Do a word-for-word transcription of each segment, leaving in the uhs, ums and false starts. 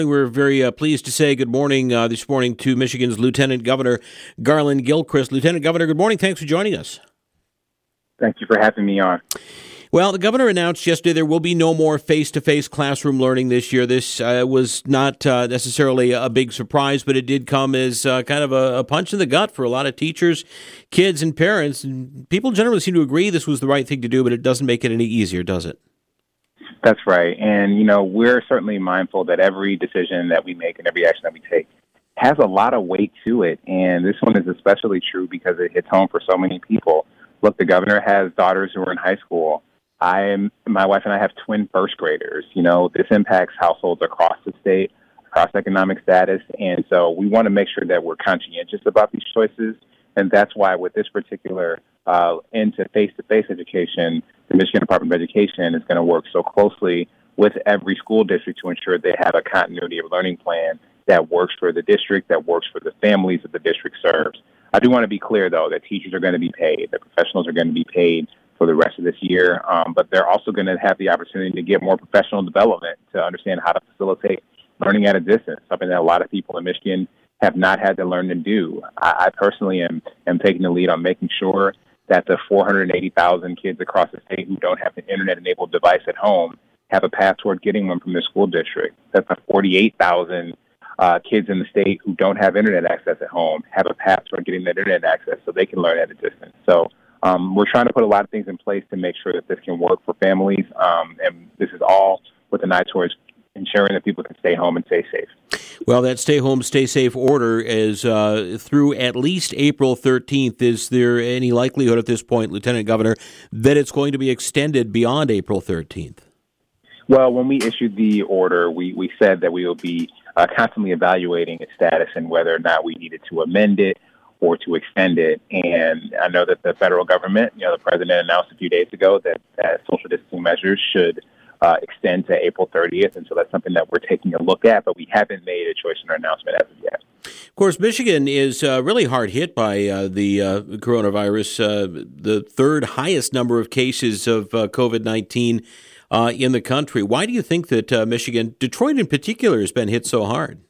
We're very uh, pleased to say good morning uh, this morning to Michigan's Lieutenant Governor Garland Gilchrist. Lieutenant Governor, good morning. Thanks for joining us. Thank you for having me on. Well, the governor announced yesterday there will be no more face-to-face classroom learning this year. This uh, was not uh, necessarily a big surprise, but it did come as uh, kind of a, a punch in the gut for a lot of teachers, kids, and parents. And people generally seem to agree this was the right thing to do, but it doesn't make it any easier, does it? That's right. And, you know, we're certainly mindful that every decision that we make and every action that we take has a lot of weight to it. And this one is especially true because it hits home for so many people. Look, the governor has daughters who are in high school. I am, my wife and I have twin first graders. You know, this impacts households across the state, across economic status. And so we want to make sure that we're conscientious about these choices. And that's why with this particular uh, into face-to-face education, the Michigan Department of Education is going to work so closely with every school district to ensure they have a continuity of learning plan that works for the district, that works for the families that the district serves. I do want to be clear, though, that teachers are going to be paid, that professionals are going to be paid for the rest of this year, um, but they're also going to have the opportunity to get more professional development to understand how to facilitate learning at a distance, something that a lot of people in Michigan have not had to learn to do. I, I personally am, am taking the lead on making sure that the four hundred eighty thousand kids across the state who don't have an internet-enabled device at home have a path toward getting one from their school district. That the forty-eight thousand uh, kids in the state who don't have internet access at home have a path toward getting that internet access so they can learn at a distance. So um, we're trying to put a lot of things in place to make sure that this can work for families, um, and this is all with an eye towards ensuring that people can stay home and stay safe. Well, that stay home, stay safe order is uh, through at least April thirteenth. Is there any likelihood at this point, Lieutenant Governor, that it's going to be extended beyond April thirteenth? Well, when we issued the order, we, we said that we will be uh, constantly evaluating its status and whether or not we needed to amend it or to extend it. And I know that the federal government, you know, the president announced a few days ago that, that social distancing measures should Uh, extend to April thirtieth, and so that's something that we're taking a look at, but we haven't made a choice in our announcement as of yet. Of course, Michigan is uh, really hard hit by uh, the uh, coronavirus, uh, the third highest number of cases of uh, COVID nineteen uh, in the country. Why do you think that uh, Michigan, Detroit in particular, has been hit so hard?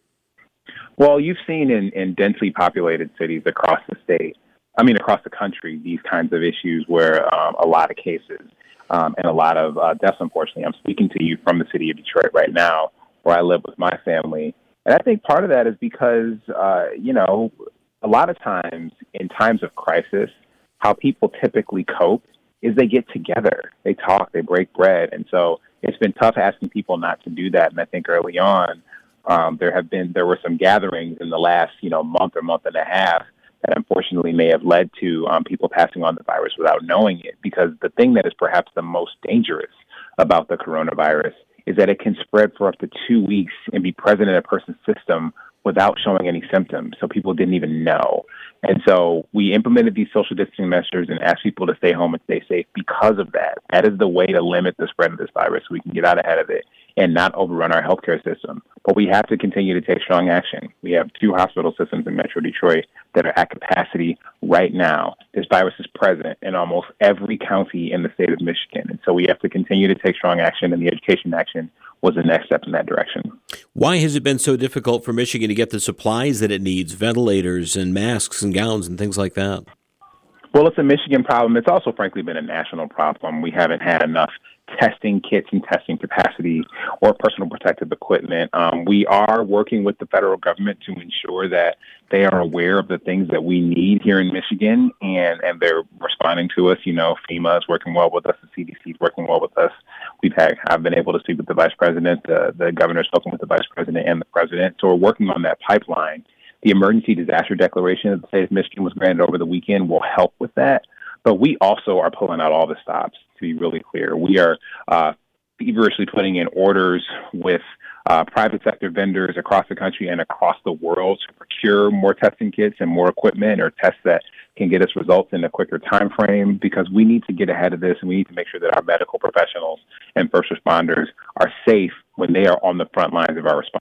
Well, you've seen in, in densely populated cities across the state, I mean across the country, these kinds of issues where um, a lot of cases Um, and a lot of uh, deaths, unfortunately. I'm speaking to you from the city of Detroit right now, where I live with my family. And I think part of that is because, uh, you know, a lot of times in times of crisis, how people typically cope is they get together, they talk, they break bread. And so it's been tough asking people not to do that. And I think early on, um, there have been, there were some gatherings in the last, you know, month or month and a half that unfortunately may have led to um, people passing on the virus without knowing it. Because the thing that is perhaps the most dangerous about the coronavirus is that it can spread for up to two weeks and be present in a person's system without showing any symptoms. So people didn't even know. And so we implemented these social distancing measures and asked people to stay home and stay safe because of that. That is the way to limit the spread of this virus so we can get out ahead of it and not overrun our healthcare system. But we have to continue to take strong action. We have two hospital systems in Metro Detroit that are at capacity right now. This virus is present in almost every county in the state of Michigan. And so we have to continue to take strong action, and the education action was the next step in that direction. Why has it been so difficult for Michigan to get the supplies that it needs, ventilators and masks and gowns and things like that? Well, it's a Michigan problem. It's also, frankly, been a national problem. We haven't had enough testing kits and testing capacity or personal protective equipment. Um, we are working with the federal government to ensure that they are aware of the things that we need here in Michigan, and, and they're responding to us. You know, FEMA is working well with us. The C D C is working well with us. We've had, I've been able to speak with the vice president. The, the governor's spoken with the vice president and the president. So we're working on that pipeline. The emergency disaster declaration that the state of Michigan was granted over the weekend will help with that. But we also are pulling out all the stops, to be really clear. We are uh, feverishly putting in orders with uh, private sector vendors across the country and across the world to procure more testing kits and more equipment or tests that can get us results in a quicker time frame, because we need to get ahead of this, and we need to make sure that our medical professionals and first responders are safe when they are on the front lines of our response.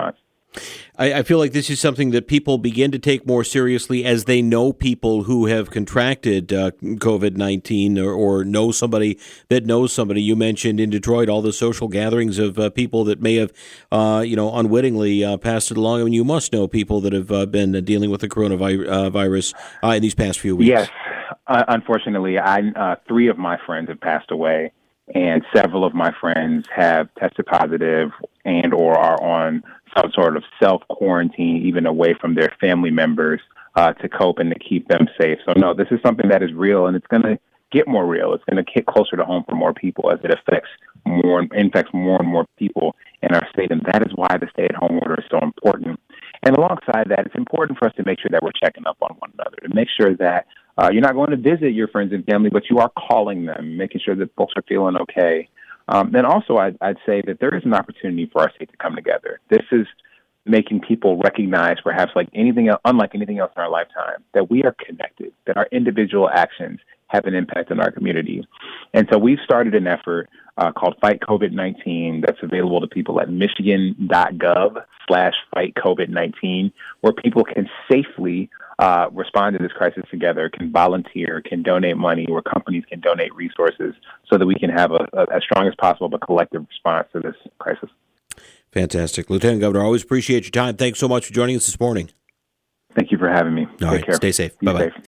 I, I feel like this is something that people begin to take more seriously as they know people who have contracted uh, COVID nineteen or, or know somebody that knows somebody. You mentioned in Detroit all the social gatherings of uh, people that may have, uh, you know, unwittingly uh, passed it along. I mean, you must know people that have uh, been uh, dealing with the coronavirus uh, in these past few weeks. Yes. Uh, unfortunately, I uh, three of my friends have passed away, and several of my friends have tested positive and or are on some sort of self-quarantine, even away from their family members, uh, to cope and to keep them safe. So, no, this is something that is real, and it's going to get more real. It's going to get closer to home for more people as it affects more, infects more and more people in our state, and that is why the stay-at-home order is so important. And alongside that, it's important for us to make sure that we're checking up on one another, to make sure that uh, you're not going to visit your friends and family, but you are calling them, making sure that folks are feeling okay. Um, and also, I'd, I'd say that there is an opportunity for our state to come together. This is making people recognize, perhaps like anything else, unlike anything else in our lifetime, that we are connected, that our individual actions have an impact on our community. And so we've started an effort uh, called Fight COVID nineteen that's available to people at michigan.gov slash fight COVID nineteen, where people can safely uh, respond to this crisis together, can volunteer, can donate money, where companies can donate resources so that we can have a, a, as strong as possible but collective response to this crisis. Fantastic. Lieutenant Governor, always appreciate your time. Thanks so much for joining us this morning. Thank you for having me. All Take right. care. Stay safe. Be Bye-bye. safe.